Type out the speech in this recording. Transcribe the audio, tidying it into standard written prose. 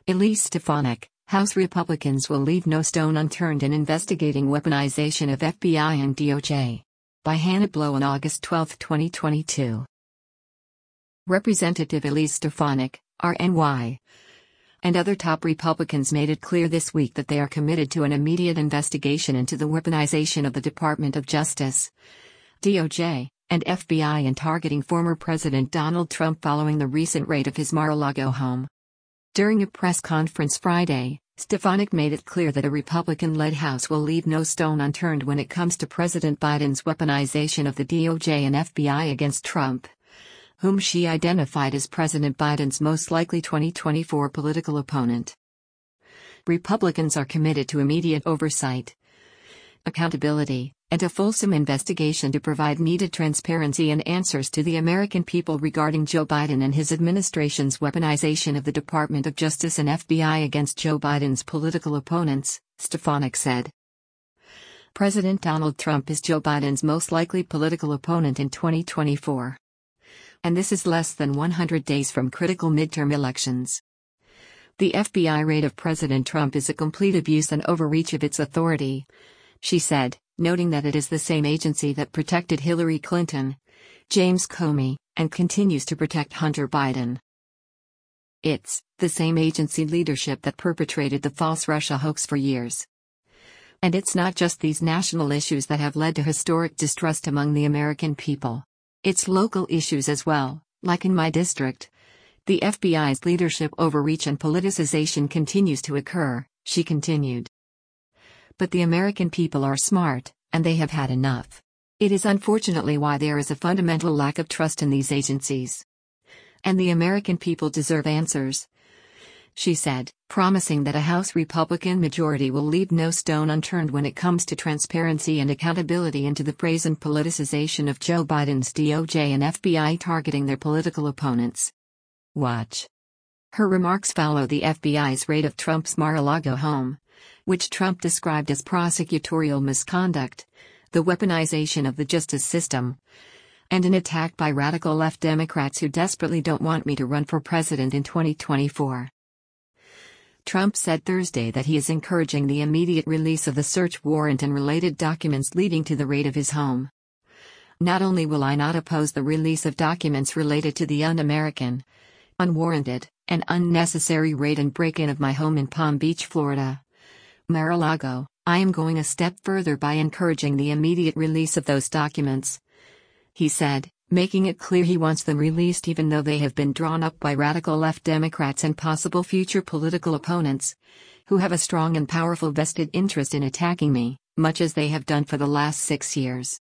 Elise Stefanik, House Republicans will leave no stone unturned in investigating weaponization of FBI and DOJ. By Hannah Blow on August 12, 2022. Representative Elise Stefanik, RNY, and other top Republicans made it clear this week that they are committed to an immediate investigation into the weaponization of the Department of Justice, DOJ, and FBI in targeting former President Donald Trump following the recent raid of his Mar-a-Lago home. During a press conference Friday, Stefanik made it clear that a Republican-led House will leave no stone unturned when it comes to President Biden's weaponization of the DOJ and FBI against Trump, whom she identified as President Biden's most likely 2024 political opponent. Republicans are committed to immediate oversight, accountability, and a fulsome investigation to provide needed transparency and answers to the American people regarding Joe Biden and his administration's weaponization of the Department of Justice and FBI against Joe Biden's political opponents, Stefanik said. President Donald Trump is Joe Biden's most likely political opponent in 2024. And this is less than 100 days from critical midterm elections. The FBI raid of President Trump is a complete abuse and overreach of its authority, she said, noting that it is the same agency that protected Hillary Clinton, James Comey, and continues to protect Hunter Biden. It's the same agency leadership that perpetrated the false Russia hoax for years. And it's not just these national issues that have led to historic distrust among the American people. It's local issues as well, like in my district. The FBI's leadership overreach and politicization continues to occur, she continued. But the American people are smart, and they have had enough. It is unfortunately why there is a fundamental lack of trust in these agencies. And the American people deserve answers, she said, promising that a House Republican majority will leave no stone unturned when it comes to transparency and accountability into the brazen politicization of Joe Biden's DOJ and FBI targeting their political opponents. Watch. Her remarks follow the FBI's raid of Trump's Mar-a-Lago home, which Trump described as prosecutorial misconduct, the weaponization of the justice system, and an attack by radical left Democrats who desperately don't want me to run for president in 2024. Trump said Thursday that he is encouraging the immediate release of the search warrant and related documents leading to the raid of his home. Not only will I not oppose the release of documents related to the un-American, unwarranted, and unnecessary raid and break-in of my home in Palm Beach, Florida, Mar-a-Lago, I am going a step further by encouraging the immediate release of those documents, he said, making it clear he wants them released even though they have been drawn up by radical left Democrats and possible future political opponents, who have a strong and powerful vested interest in attacking me, much as they have done for the last 6 years.